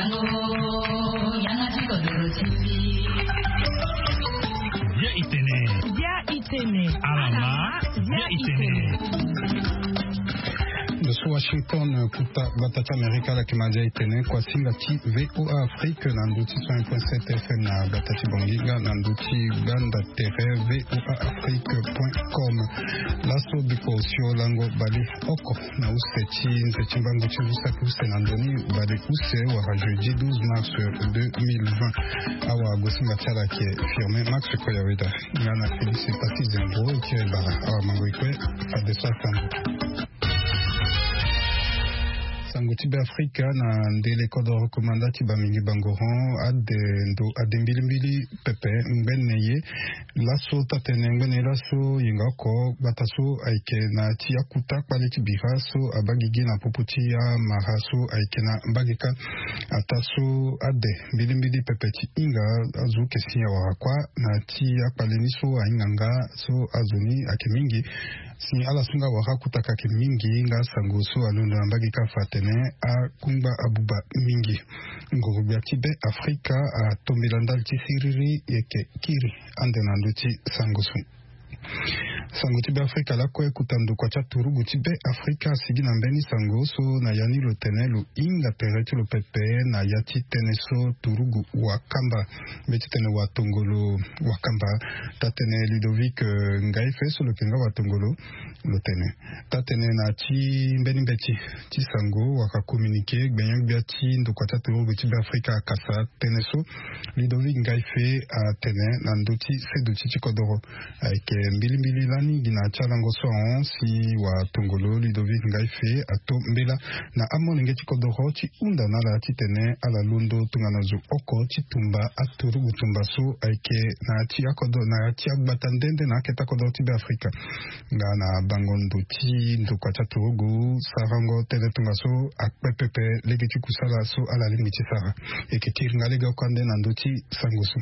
Washington kuta batata Amerika la kimaja itene kwa singati VOA Afrique na nduti 100.7 FM na batati bonginga na nduti banda tere voaafrique.com laso biko lango bali oko na usechi nzechimbangu chivusa kuse na ndoni bali kuse wa jeudi 12 mars 2020 awa gosinga chala ke firme Max Koyaweda ngana Félicité Zembo ikire bara awa mangoikwe fadesa sambo Sangotibe Afrika na ndele kodo rekomandati bamingi bangoron adembilimbili pepe ngeneye laso tatene ngene laso yingako bataso aike na tia kuta kwaliti biraso abagigi na poputia maraso aike na bagika ataso ade bilimbili pepe ti inga azu kesi ya warakwa na tia kwaleniso ainganga so azuni ake mingi si ala sunga wakakuta kake mingi nga sangoso alunda bagika fatene a kumba abuba mingi ngorubia tibe Afrika a tombelandal tisiriri yeke kiri ande nanduti sangoso sango tibe Afrika la kwe kutandu kwa chaturugu tibe Afrika sigi na mbeni sangoso na yani lo tenelu inga tereti lo pepe na yati teneso turugu wakamba beti tene watongolo wakamba tatene Ludovic Ngaife so lo kenga watongolo lo tene tatene na ti mbeni beti ti sango waka komunike gbenyang biati ndo kwa chaturugu tibe Afrika kasa teneso Ludovic Ngaife a tene na nduti seduti chikodoro aike mbili lani gina chalango so si wa tongolo Ludovic Ngaife ato mbela na amolenge chikodoro chi unda na la titene ala lundo tunganazu oko chitumba aturugu tumba so aike na chi akodo na chi agbatandende na keta kodo tibe Afrika ngana bangondo chi ndo kwa chaturugu sarango tele tunga so akpepepe lege chikusala so ala limiti sara eke kiringalega kwande na nduti sangusu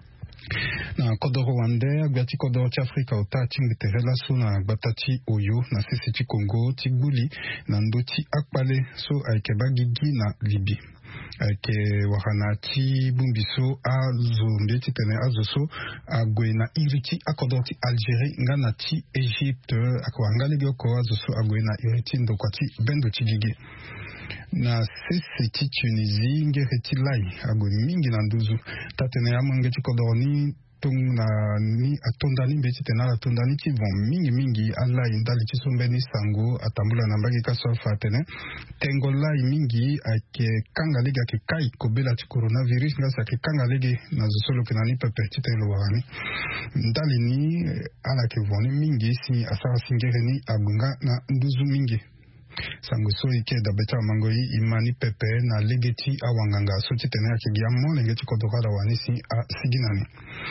na kodoro wande agbiati kodoro ti Afrika ota chingiterela so na gbatati oyo na sisi ti Congo ti gbuli na ndo ti akpale so aike bagigi na Libi aike wakana ti bumbiso azombe ti tene azoso agwe na iriti akodoro ti Algérie nga na ti Égypte akwangalege oko azoso agwe na iriti ndo kwa ti bendo ti gigi na sisi ti Tunisie ngereti lai agwe mingi na nduzu tatene ya mwenge ti kodoroni tungna ni atondani mbeti tena atondani ti von mingi ala indali ti sombeni sango atambula na mbagi kasofa tene tengo lai mingi ake kanga lega ke kai kobela ti coronavirus ngasa ke kanga lege na zosolo kenani pepe ti telo wani ndali ni ala ke von mingi si asara singereni agunga na nduzu mingi sango so ike da beta mangoi imani pepe na legeti awanganga so titene yake giamo legeti kodokara wanisi a siginani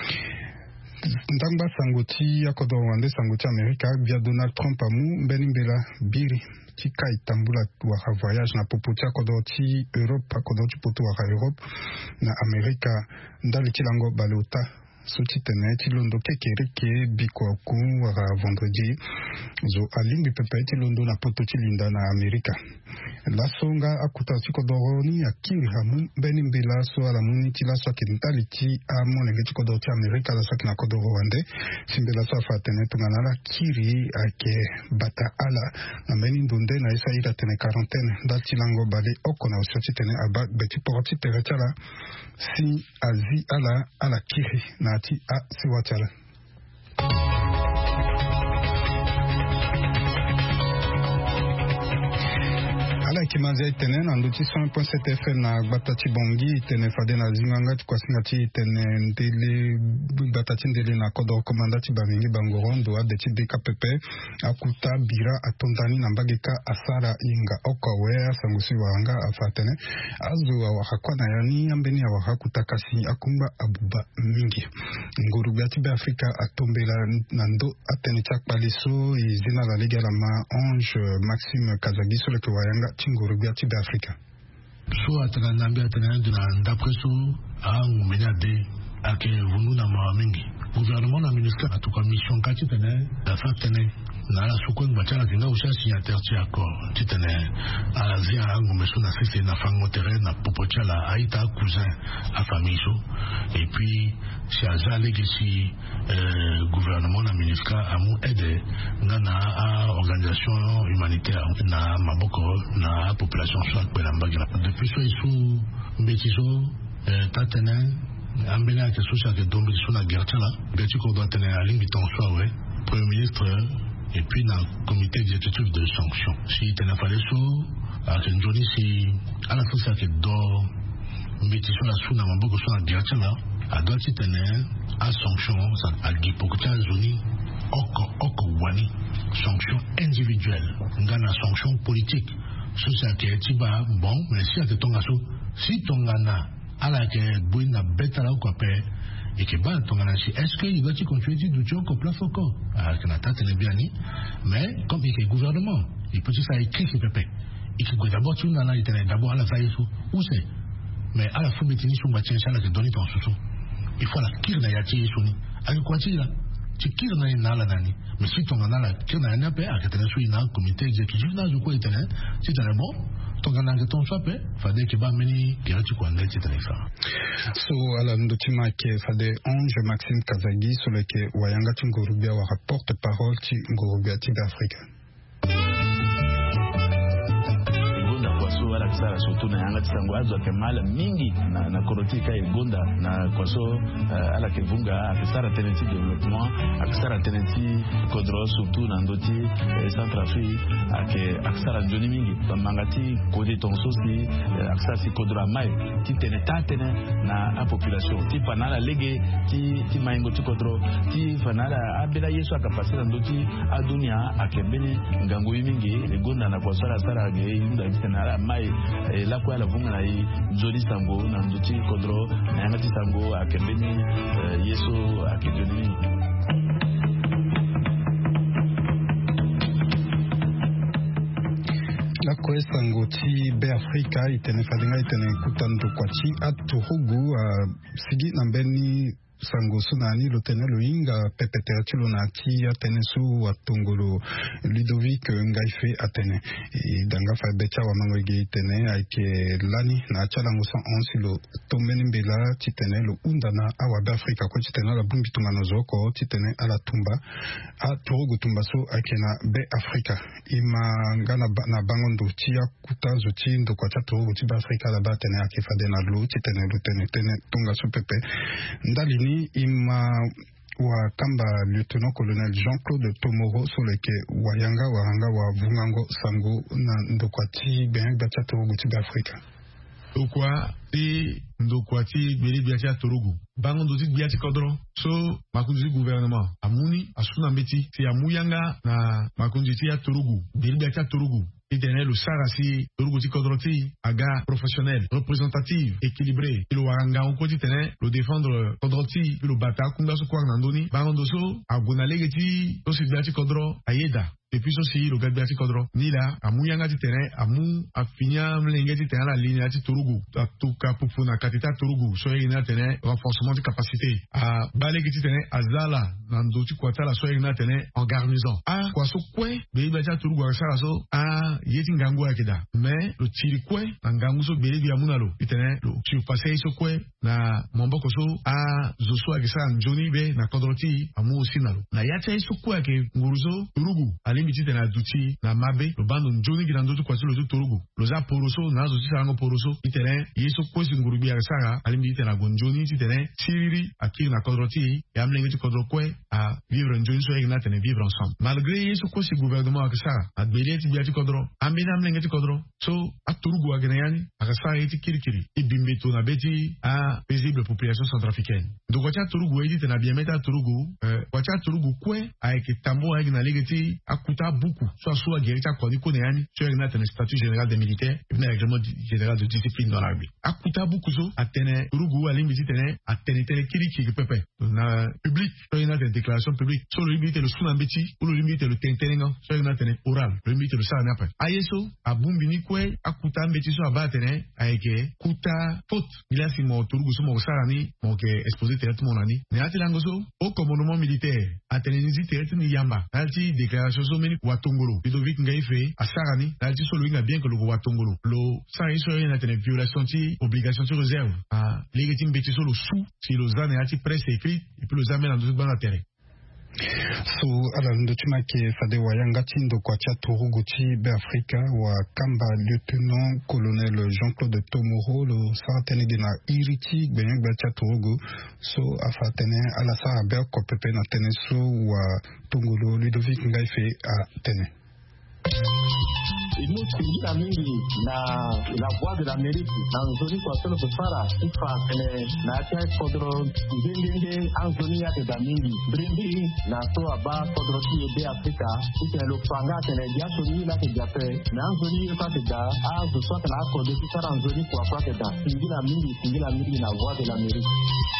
ndangba sangoti yakodo wande sangoti Amerika via Donald Trump amu mbela biri tika itambula wa voyage na popotia kodo ti Europe kodo ti poto wa Europe na Amerika ndali tilango balota Suti tene ti londo kekereke biko ku wara vendredi zo alimbi pepe ti londo na poto ti linda na Amerika la songa akuta ti kodoroni akiri hamu beni mbela so ala muni ti la so kintali ti amonenge ti kodoro ti Amerika la so na kodoro wande simbela so fa tene tungana la kiri ake bata ala na beni ndonde na isa ira tene quarantaine dal ti lango bale oko na so ti tene aba beti porti tere tala si azi ala kiri na ti a siwatala ala kimaze tene na nduti 100.7 FM na batati bongi tene fade na zinganga kwa singati tene ndele batati ndele na kodo komandati bamingi bangorondo ade ti BKPP akuta bira atondani na mbageka asara inga okawe sangusi wanga afatene azu wa hakwana yani ambeni ya wahakuta kasi akumba abuba mingi nguru biati be Afrika atombela nando atene chakpaliso izina la liga la ma Ange Maxime Kazagiso le kwayanga chinguru biati be Afrika so atana nambi atana nduna ndapreso angu menyade ake vununa ma mingi gouvernement na ministère atuka mission kati tene da fatene na la sukwe mbachala kinga usha signataire ti accord titene ala zia ngombe so na sese na fango terrain na popochala aita cousin a famille so et puis si azale que si gouvernement na MINUSCA amu aide ngana a organisation humanitaire na maboko na population so kwela mbagila depuis so isu mbetiso tatene ambela ke so sa ke dombe so na gertala beti ko doit tenir alingi ton so ouais premier ministre et puis dans le comité exécutif de sanctions. Si tu n'as pas les sous, à Kenjoni, si à la fois ça qui dort, mais tu sois sous la mambo, que soit la direction là, à droite, tu tenais à sanctions, à l'hypocrisie, à zoni, oko wani, sanctions individuelles, dans la sanction politique. Ce ça qui est tiba, bon, mais si à ton asso, si ton gana, à la que bouina bête à la ou quoi et que bah ton analyse est-ce qu'il doit continuer du jour au plan focaux que la tête est bien ni mais comme il est gouvernement il peut ça écrit ce pépé il faut d'abord tu n'as il est d'abord à la faille où c'est mais à la fois mettre sur matin ça là que donner ton sous il faut la kirna ya ti suni avec quoi tu là tu kirna na la nani mais si ton ana la kirna na pe à que tu es dans comité exécutif là je crois il est si tu es bon ton gana que ton soit fallait que ba meni kirati ko ndel ti tarifa so ala ndotima ke fade Ange Maxime Kazagi sur le ke wayanga Ngorubia wa porte parole ti Ngorubia ti d'Afrique wala kisara surtout na yanga tisango azo kemala mingi na korotika igonda na kwaso ala kevunga akisara teneti development akisara teneti kodro surtout na ndoti Centrafrique akisara njoni mingi mangati kodi tonso si akisara si kodro mai ti tenetane na population ti panala lege ti maingo ti kodro ti fanala abela yesu akapasira ndoti adunia akembeni ngango mingi igonda na kwaso ala sara ge inda tinala mai la kwa la vunga na joli sango na nduti kodro na yangati sango akembeni yesu akejoni la kwa sango ti be Afrika itene fadinga itene kutando kwa chi atuhugu sigi nambeni sango sunani lo tene lo inga pepeterati lo nati atene su watongolo Ludovic Ngaife atene danga fa becha wa mangoge tene aike lani na chala ngo 111 lo tomeni mbela titene lo undana awa be Afrika ko titene la bumbi tungana zoko titene ala tumba a togo tumba so aike na be Afrika ima ngana na bangondo tia kuta zoti ndo kwa togo ti be Afrika la ba tene ake fa de na lo titene lo tene tunga so pepe ndali ima wa kamba lieutenant colonel Jean-Claude Tomoro sur leke wayanga waranga wa vungango sango na ndokwati ben bacha torugu ti Afrika okwa ti ndokwati beri biacha torugu bango ndoti biacha kodro so makunzi gouvernement amuni asuna mbeti ti amuyanga na makunzi ti ya torugu beri biacha torugu itene le sarasi torugu ti kodroti aga professionnel représentative équilibré le waranga on koti tene le défendre kodroti le bata kunga so kwa nandoni bango so agona legeti to sibiati kodro ayeda depuis aussi le gadati kodro ni la amuyanga ti terrain amu afinya mlengeti terrain la ligne ti torugu atuka pupuna katita torugu so ina terrain renforcement de capacité a balegeti terrain azala nando ti kwatala so ina terrain en garnison a kwaso kwe be bacha torugu asara so a yeti ngangu akida mais le tiri kwe ngangu so be bi amunalo terrain lo tu passer so kwe na momboko so a zoso akisa njoni be na kodroti amu osinalo na yacha so kwe ke nguruzo torugu limiti tena duti na mabe lo bando njoni girando tu kwasi lo tu torugu lo za poroso na zo ti sango poroso itene yeso kwesi ngurubi ya sara alimiti tena gonjoni ti tene tiriri akiri na kodroti ya mlengi ti kodro kwe a vivre njoni so egna tene vivre ensemble malgré yeso kwesi gouvernement akisara adbele ti biati kodro amina mlengi ti kodro so atorugu agenayani akasara ti kirikiri ibimbeto na beti a paisible population centrafricaine donc wacha torugu edi tena biemeta torugu wacha torugu kwe a ekitambo egna legeti akuta beaucoup soit guérita koni koneyani soit egna tene statut général des militaires et bien règlement général de discipline dans l'armée akuta beaucoup so atene torugu alimiti tene atene tene kirikiri pepe na public soit egna tene déclaration publique so le limite le sunambeti ou le limite le tentenenga soit egna tene oral le limite le sa nape ayeso abumbini kwe akuta mbeti so abatene aike kuta faute il si mo torugu so mo sarani mo ke exposé tene tout mon ani ne atilango so au commandement militaire atenenisi terete ni yamba alti déclaration so meni watongolo Ludovic Ngaife asarani alti so luinga bien que le watongolo lo sa iso yana tene violation ti obligation ti réserve a légiti mbeti so lo sous si lo zane alti presse écrite et puis lo zame dans bana terrain. So ala ndotima ke fade wa yangati ndo kwa tia Toruguti be Afrika wa kamba lieutenant colonel Jean-Claude Tomoro lo saratene na iriti gbenye gba tia Torugu so afatene ala sa be ko pepe na tene so wa Tongolo Ludovic Ngaife a tene. Imutingira mingi na la voix de l'Amérique dans zoni kwa solo kufara ifa kene na tia kodro ndenge anzoni ya da mingi brindi na so aba kodro ti de Afrika ite lo panga kene ya soni la ke jape na anzoni kwa te da a zo so kala ko de sara anzoni kwa te da tingira mingi na voix de l'Amérique.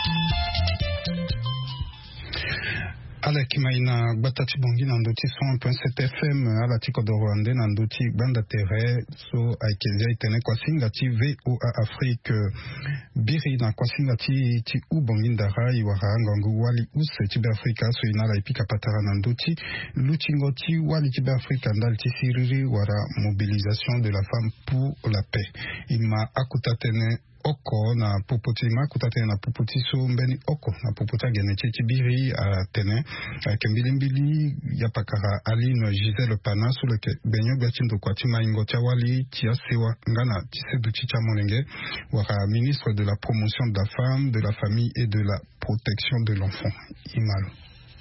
Ala kimaina batati bongi na ndoti 100.7 FM ala tiko do Rwanda na ndoti banda terre so aikezia itene kwa singa ti VOA Afrique biri na kwa singa ti ubongi ndara iwara ngangu wali use ti be Afrika so inala ipika patara na ndoti luchingo ti wali ti be Afrika ndal ti siriri wara mobilisation de la femme pour la paix ima akutatene oko na popoti ma kutatene na popoti so mbeni oko na popota gene chibiri a tene kembilimbili ya pakara Aline Giselle Pana so le benyo gachindo kwa tima ingo chawali tia sewa ngana tisedu chicha monenge wara ministre de la promotion de la femme, de la famille et de la protection de l'enfant Imalo.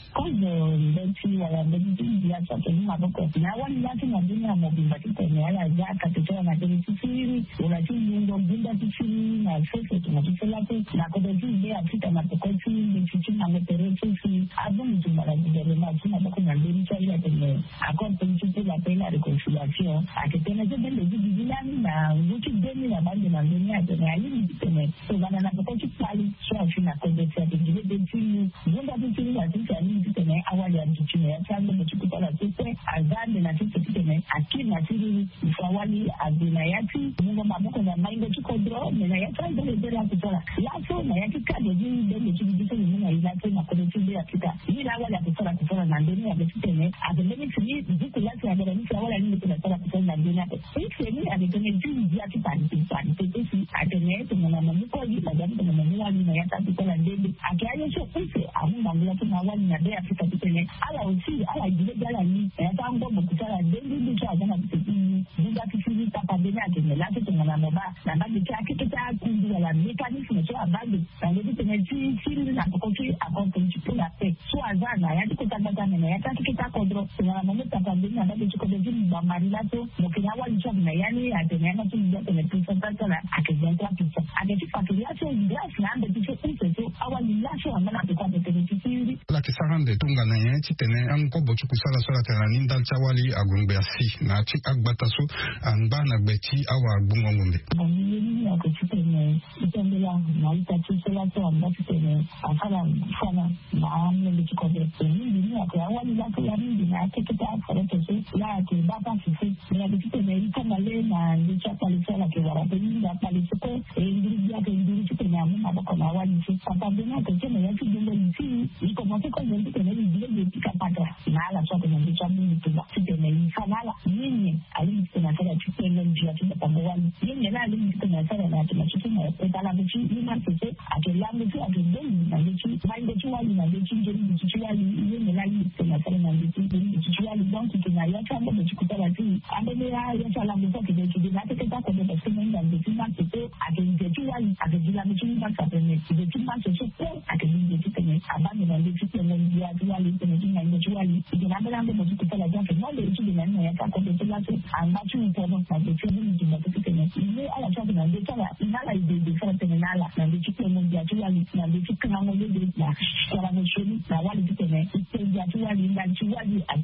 Beti wala beti ya sasa ni maboko na wali watu na dunia mobimba kitene wala zaka tutoa na deni sifiri wala tingo bimba sifiri na sasa tunatufela na kodezi ile Afrika na pokoti ni chichina moteresi si abon tumara bidele na tuna boko na deni chali ya tene akon politiki la pena reconciliation akitena zebe lezi bizilani na wuti deni na bande na deni ya tene ali tene so bana na pokoti pali so afina kodezi ya bidele beti bunda bidele ya tene tene awali ya mtuchine ya chango mtukuta la tete azande na tete tene akina tiri mfawali azina yati mungo maboko na maingo tukodro na yati andele bera kutola laso na yati kade jini dele chibidito ni munga ilate na kone chibide ya kita hila awali ya kutola na ndeni ya besi tene azendeni chini ziku lati ya bera nisi awali ya nini kutola na ndeni ya besi hii adetene jini ya tipani tete atene tene na mamuko yi na jani tene mamuwa ni na yata kutola ndeni akiaye sho kuse amu mangula tuna awali na bea Afrika tene ala usi ala jile gala ni ya tango mkutala dendi ndicho azana tete buga kifiri papa bena tene lati tene na moba na bagi chake kita kundi wala mekanisme so abandi na ndio tene siri na pokoki akonto chipula pe so azana ya tukutanga na ya tatu kita kodro na mama papa bena bagi chikodo jini ba marilato mokina wali chobi na yani atene na tuja tene pesa tala akizenta pesa adeti fakiri aso glass na ande ticho pesa so awali lasho amana kwa tene siri la kisarande tunga na yenti tene anko bochu kusala sala tena ninda chawali agungbeasi na chi agbataso anga na gbeti awa agbungo ngombe ni ya kuchitene itembela na itachisola so ambati tene afala sana na mle chikobe ni ya kwa awali la kwa nindi na teketa foreto so la ke baba sisi na kuchitene ikoma le na ndicha palisala ke wara ninda palisoko ngiri ya ke ngiri chitene amu maboko na awali so papa bena tene ya kidumbo nisi iko motoko ndio tene ile tikapata na ala sote na ndicha mungu tuba tene ifala nini alimtena tena chitene njia tupambani yeye na alimtena tena na tunachukua petala mchi ni mantese akelamu tu akideni na ndichi bainde tu wali na ndichi ndichi wali yeye na alimtena tena na ndichi wali donc tunayacha mambo tukutana tu ambaye ya salamu zake ndichi na tete kwa ndio sema ndio ndichi mantese akideni wali akidila mchi mantese ndichi mantese kwa akideni tena abani na ndichi tena ndia wali tena ndichi wali ndio ndio tukutana zake ndio ndichi na ya kwa ndio tatu ambacho ni kwa sababu ndichi tena ile ala chama na ndichi inala ide sana tena nala na ndichi tena ndia wali na ndichi kana ngode na kwa mshoni na wali tena ndia wali na ndichi wali ake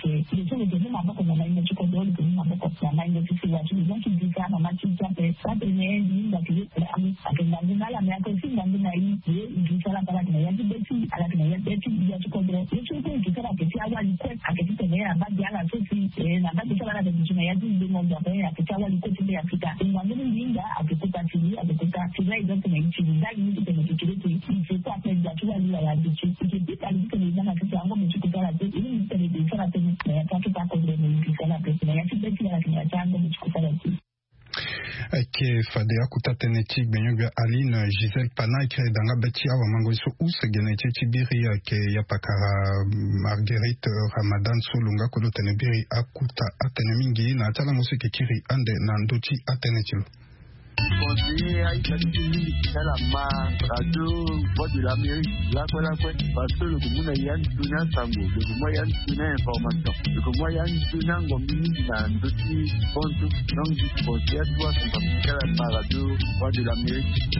sur le deuxième maboko na mainga chiko dole kuni maboko na mainga sisi watu ni zanki dika na machi chape sabe ne ni ndaki akendangi ngala me akosi ndangi na hii dika la bala na yaji beti ala na yaji beti ya chiko dole yecho ko dika la keti awali kwa aketi tene abadi ala sisi na abadi kala na dika na yaji ndimo ndobe aketi awali kwa tinde Afrika ngwangeni ndinga akikuta tili akikuta tili ndio tene nchi ndagi ni tene kikireti ni kwa penda tu wali ya diki kiti alikuwa ni zana kiti ango mchikuta la diki ni tene dika la tene ya tatu pa kodre ni dika la tene ya tibeti ya tene ya tango mchikuta la diki ke fadea kutate netik benyoga Aline Giselle Pana ikre danga beti awa mangoiso use geneti tibiri ke yapakara Marguerite Ramadan Solunga kodo tenebiri akuta atene mingi na atala musike kiri ande na ndoti atene tilo conseiller Aïcha Tili la ma radio voix de l'Amérique la quoi parce que le commun y a une tuna sango le moyen tuna information le moyen tuna ngomini na ndoti ponto donc du conseiller toi c'est la radio voix de l'Amérique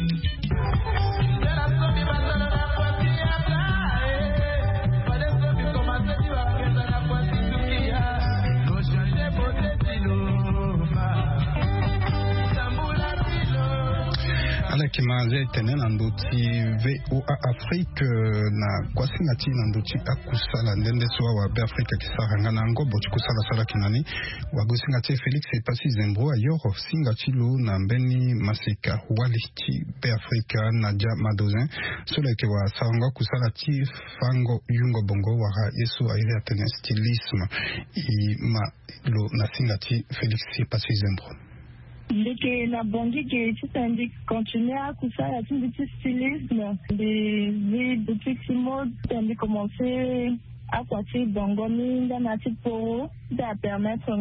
ala kimaze tene na ndoti VOA Afrique na kwasingati na ndoti akusala ndende so wa be Afrique kisaranga na ngobo kusala sala kinani wagusingati Felix Epasi Zembro ayoro singati lo na mbeni masika waliti be Afrique na ja madozin sole ke wa sanga kusala ti fango yungo bongo wa yesu aire atene stylisme i ma lo na singati Felix Epasi Zembro ndeke na bongi ke titandi continuer à kusala petit stylisme des boutiques mode tandi commencer à quoi bongo minga na tipo da permettre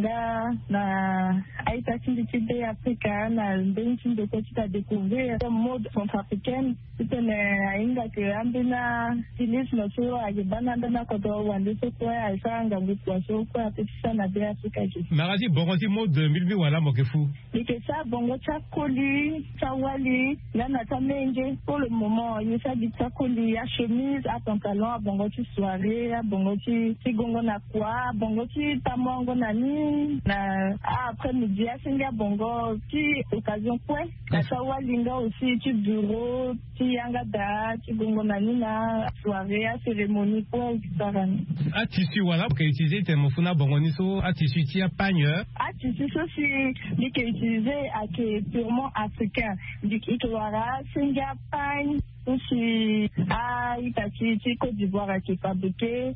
na aita tinditi Africa na benchi de côté découvrir le mode centrafricaine c'était ainga que ambina stylisme so agibana na kodo wande so kwa aisanga ngitwa so kwa petisa na de Africa ki maradi bongo ti mode milbi wala mokefu et ça bongo cha koli cha wali na tamenje pour le moment il ça dit cha koli à chemise à pantalon à bongo ti soirée à bongo ti gongo na kwa bongo ti mongo nani na après-midi à singa bongo ti occasion point na sawalinga aussi ti bureau ti yangada ti bongo nani na soirée à cérémonie point sarani a tissu voilà pour utiliser tes mofuna bongo ni so a tissu ti a pagne a tissu so si ni que utiliser à que purement africain du kitwara singa pagne aussi a itati ti Côte d'Ivoire qui fabriqué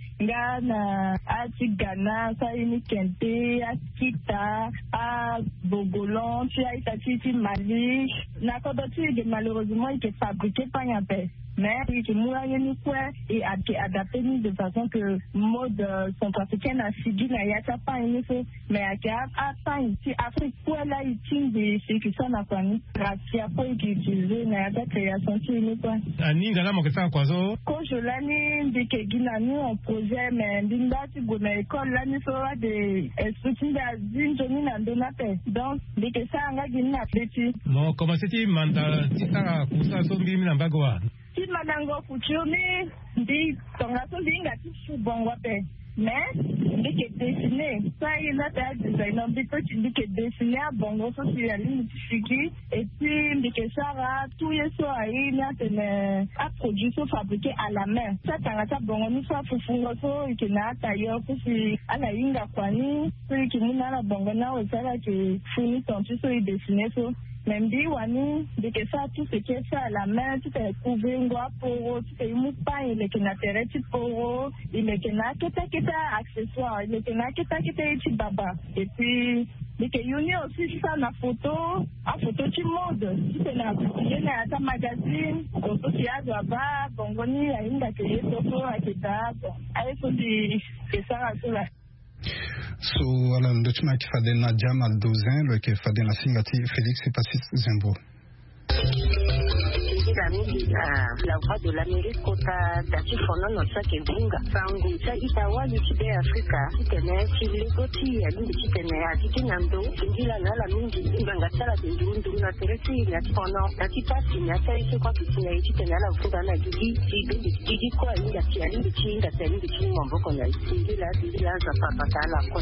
ngana a ti Ghana ça ini kente a kita a Bogolon tu a itati ti Mali na kodoti de malheureusement il est fabriqué par un peu mais qui moyen ni quoi et adapté de façon que mode centrafricaine a suivi na yata pas une mais a pas ici Afrique quoi là il tient des c'est que ça n'a pas ni racia pour utiliser na yata création tu ni quoi ani ngala mo kesa kwazo ko je l'année de que ginani on projet mais dinda ti go na école là ni so de instruction da zinjoni na donate donc de que ça nga ginna petit mo commencer ti manda ti sara kusa so mbi na bagwa ti manango fuchumi ndi tongaso linga ti subongo pe mais ndike dessiner ça il a ta designer ndike dessiner à bongo so si la ligne figi et puis ndike sara tout yeso ai na tene a produit so fabriqué à la main ça tangata bongo ni so fufungo so ikina tailleur so si ala inga kwani so ikina na bongo na o sara ke fini tontu so i dessiner so même dit wani de que ça tout ce qui est fait à la main tout est couvé ngwa poro tout est mupa il est na tereti poro il est na kita accessoire il est na kita iti baba et puis de que yoni aussi ça na photo ti mode tout est na il na ta magazine photo ti azaba bongoni ainda que yeso so akita ai so di que ça là so ala ndochima kifade na Jamal Dozin le kifade na singati Felix Epasi Zembro la mingi la voix de l'Amérique kota tati fonono sake bunga sangu sa itawali chibe Afrika kitene chilegoti ya lingi kitene ya kikinyando ingila na la mingi inganga sala ndundu na teresi ya fono tati pasi na sai kwa kitina kitene la vuga na gigi kwa inga tia lingi chinga lingi chinga mboko na ingila za papatala kwa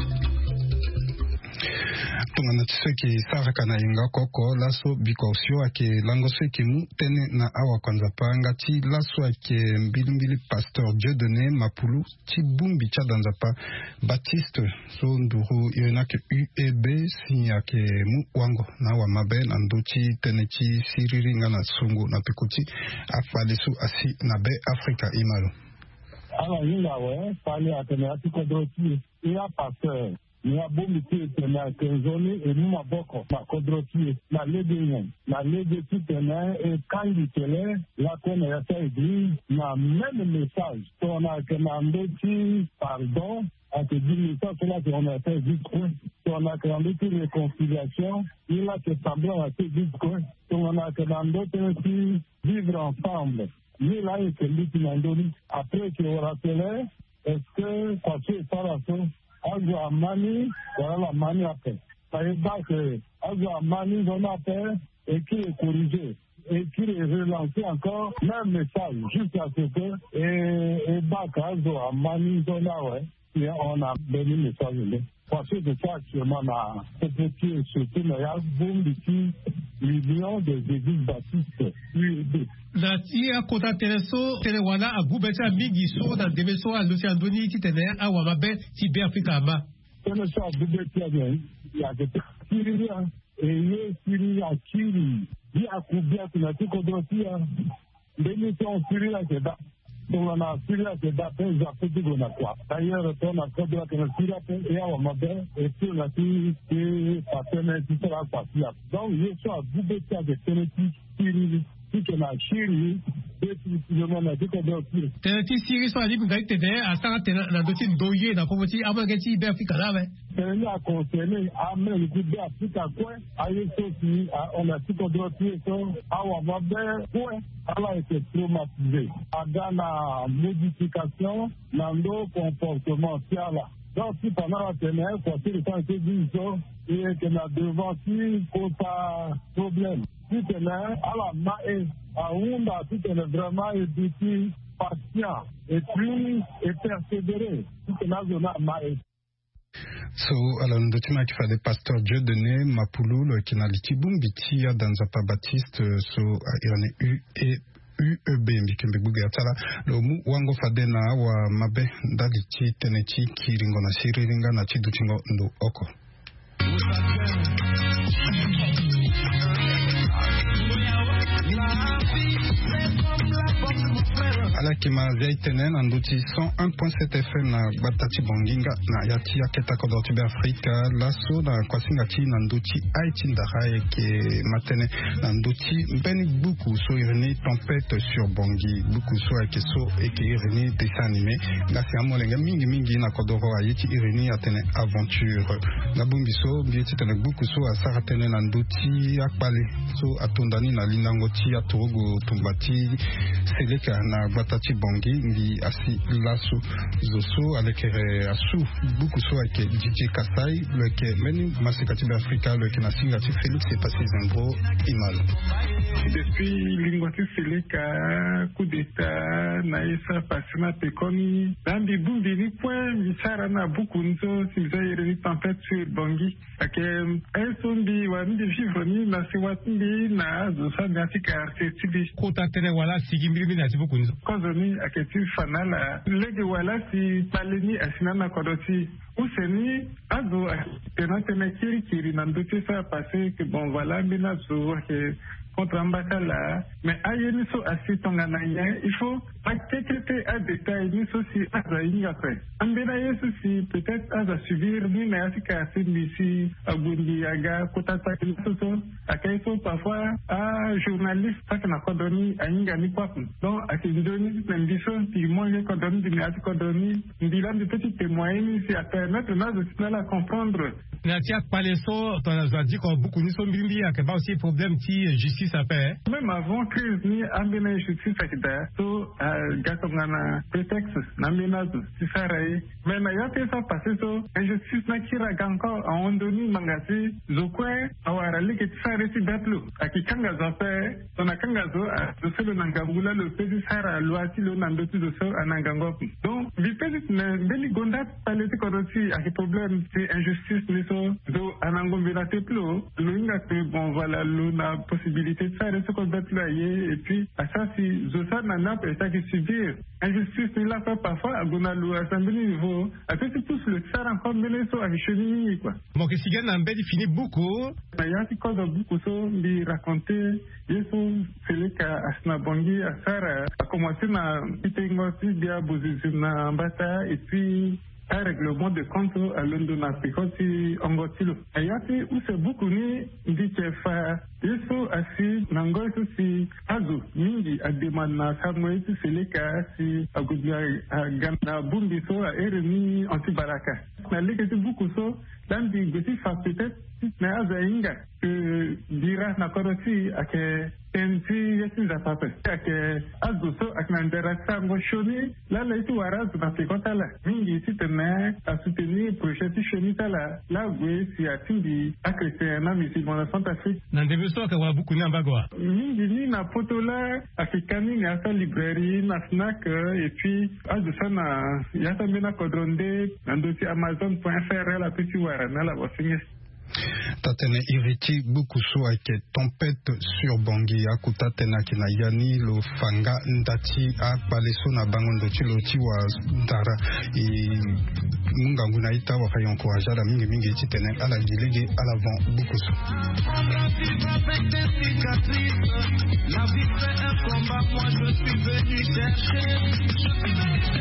tungana tseki saraka na inga koko laso bikosio ake langoso eke mu tene na awa kwanza panga ti laso ake mbilimbili pasteur Dieudonné Mapulu ti bumbi cha danzapa Baptiste so nduru irena ke UEB si ake mu wango na wa mabe na ndochi tene ti siriri nga na sungu na pikuti afalesu asi na be Afrika imalo ala yinga we pali atene atiko droti ya pasteur ni abombi ti tena kenzoni e numa boko na kodroti na ledenyen na ledeti tena e kangi tele la kone ya sa église na même message to na kena ndeti pardon a te dit ça cela que on a fait discours on a créé une réconciliation il a que semblant à ce discours on a que dans d'autres aussi vivre ensemble il a été l'utilisé après que on rappelait est-ce que quoi c'est par rapport Azo Amani, voilà la mani après. Ça veut dire que Azo Amani, on appelle et qui est corrigé et qui est relancé encore, même message, jusqu'à ce que, et Bak Azo Amani, on a donné le message. Parce que ça, actuellement, on a fait surtout, mais il y a boum d'ici, l'union des églises baptistes, UEB. Na tia kota tereso terewana agubeta mingi so na demeso a Lucy Andoni ti tene a wamabe ti be Afrika ma. Tereso agubeta ya gete Syria e ye Syria kiri di akubia kuna tiko dosia ndeni son Syria ke da on a Syria ke da pe za petit gona kwa. D'ailleurs on a kodwa ke Syria pe ya wamabe e puis la ti patene ti sera parti. Donc ye so agubeta de Tennessee Syria Teneti siri so ali kungai tene asanga tena na doti ndoye na pomoti amangeti be Afrika lawe. Tene a concerné amen be Afrika quoi aye sofi on a tout droit so awa mabe quoi ala été traumatisé. Agana modification dans nos comportements là. Donc si pendant la tene quoi c'est le temps que dit so et que na devant qui pas problème. Tout est là, à la main, à Ounda, tout est vraiment éduqué, patient, et puis, et persévérer. Tout est là, on a main. So alors ndotima kifade pasteur Dieudonné Mapulu le kinaliti bumbiti ya danzapa Baptiste so irane UEB mbikembe buga yatala lo mu wango fadena wa mabe ndalichi tenechi kiringo na siriringa na chiduchingo ndo oko. Ala kima vieille tenen anduti 101.7 FM na batati bonginga na yati aketa kodoti be Afrika laso na kwasingati na nduti Haïti ndara ke matene na nduti mbeni buku so irene tempête sur bongi buku so ake so eke irene dessin animé ngasi amolenga mingi na kodoro ayiti irene atene aventure na bumbiso bieti tene buku so asara tene na nduti akpale so atondani na linangoti atogo tumbati seleka na batati bongi ndi asi lasu zoso alekere asu buku so ake DJ Kasai leke meni masikati be Afrika leke na singati Félix et passé Zembro imalo depuis lingwati seleka coup d'état na isa pasina pekoni dambi bumbi ni point misara na buku nzo simza yere tempête sur bongi ake esombi wa ndi vivre ni na sewatindi na zosa ngati quartier tibi kota tene wala sigimbi na tibuku nzo kozoni aketi fanala lege wala si paleni asinana kodoti useni azo tena kiri na ndote ça passé que bon voilà mina zo que contre ambasala mais ayeni so asitongana il faut accepter à détail ni so si azaini après ambena yesu si peut-être aza subir ni na asika si agundi aga kotata so akaiso parfois a journaliste ça na kodoni ainga ni quoi donc akindoni n'ambition puis moi je kodoni de na kodoni ndila de petit témoin si à permettre na la comprendre na tia paleso ton a dit ko beaucoup ni so mbimbi akaba aussi problème ti justice injustice à faire. Même avant crise ni ambina injustice akida so gakomana prétexte na menace si sarai mais na yate ça passer so injustice na kira ganko a ondoni mangasi zokwe awara like tsare si batlo akikanga zape tona kanga zo zo selo nangabula le pesi sara loati lo nandotu zo so anangango donc vipesi na beli gonda paleti korosi aki problème c'est injustice ni so zo anangombina teplo loinga que bon voilà lo na possibilité de faire ce qu'on doit et puis à ça si Zosa nana peut ça qui subir injustice il a fait parfois à Gonalou à Assemblée niveau à tout tous le tsar encore mené so à chenille quoi bon que si gagne en bête fini beaucoup il y a qui cause beaucoup so de raconter yeso c'est le cas Asna Bongi à Sara a commencé na pitengoti dia bozizina mbata et puis un règlement de compte à London Afrique Angotilo. Ayati où c'est beaucoup ni dit que fa yeso asi nango si azu mingi a demande na samwe c'est le cas si agudia gana bundi so a eremi anti baraka. Na leke beaucoup so dan di gesi fa peut-être na azainga que dira na korosi ake tenti yesi za pape ake azu so aknandera sango shoni la itu waraz na fikotala mingi sitene a soutenir projet shoni tala la we si atindi akete na musulman de Centrafrique na debeso ka wa buku na bagwa mingi ni na potola africani na sa librairie na snack et puis azu sana yata mena kodronde ndosi amazon.fr la petit wara na la wasinge Tatene iriti bukuso ake tempête sur Bongi akuta tena kina yani lo fanga ndati a baleso na bango ndoti lo tiwa ndara munga nguna ita wa fayon encourager la mingi titene ala dilege à l'avant bukuso. La vie fait un combat, moi je suis venu chercher.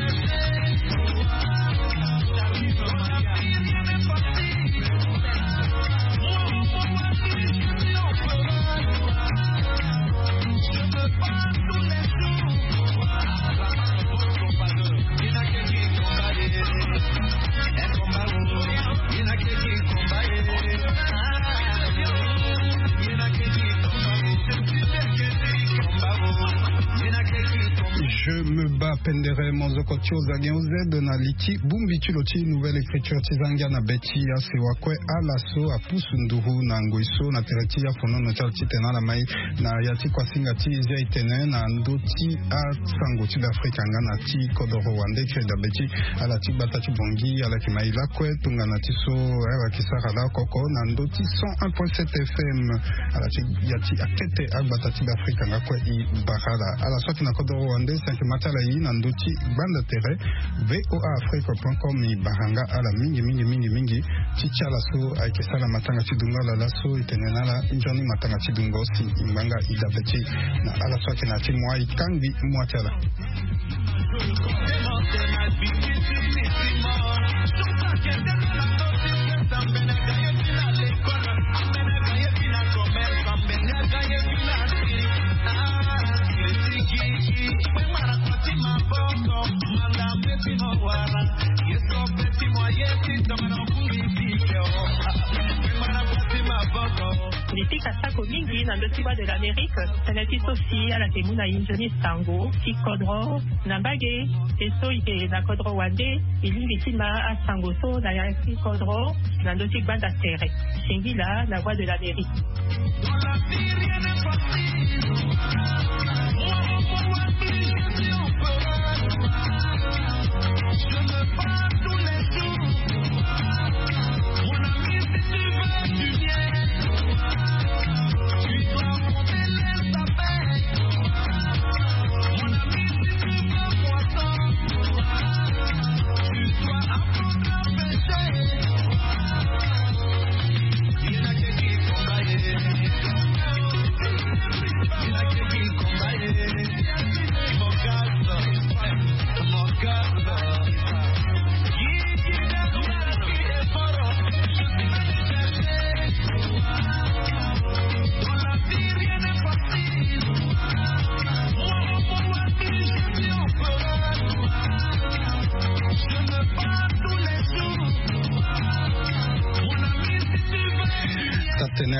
Je me bats pendere monzokotio zageuze de naliti bumbitu loti nouvelle écriture tizanga na beti ya sewakwe alaso apusunduhu na ngoiso na tereti ya fono no charti tena na mai na yati kwa singati ya itene na ndoti a sangoti d'Afrique ngana ti kodoro wande ke da beti ala ti batati bongi ala ki mai lakwe tunga na tiso ewa kisara la koko na ndoti 101.7 FM ala ti yati akete agbatati d'Afrique ngakwe I barala ala soti na kodoro wande matala yi na ndoti banda tere voaafrique.com ni bahanga ala mingi chichala so aikesala matanga chidunga la laso itenenala njoni matanga chidunga si imbanga idabeti na ala so kena timwa ikangi mwatala Niti kasako mingi na ndosiwa de l'Amérique, tanati sosi ala temuna injoni sango, ti kodro, nambage, eso ike na kodro wande, ilingi tima a sango so na yaki kodro, na ndoti banda tere. Shingila, la voix de l'Amérique.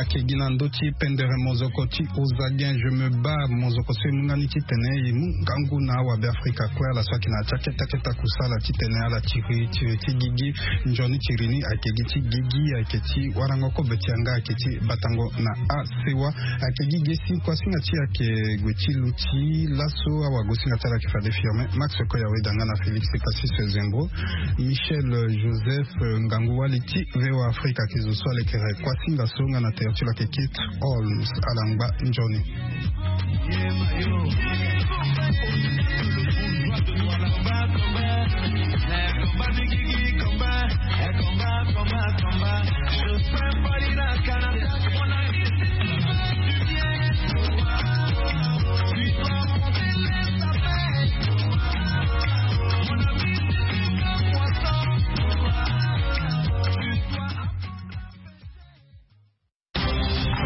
akegina ndoti pendere mozokoti ozagien je me bats mozokoti mungani titene mungangu na wa Afrika kwa la swakina taketa kusala titene ala tiri gigi njoni tirini akegiti gigi aketi warangoko betianga aketi batango na asewa akegigi si kwa singa ti ake gweti luti lasso awa gosinga tala ki fade firme Max Koyawe dangana Félix Kassis Zembo Michel Joseph Ngangu waliti veo Afrika kizoswa lekere kwa singa songa na tertula kekit Holmes alangba njoni combat, je fais pas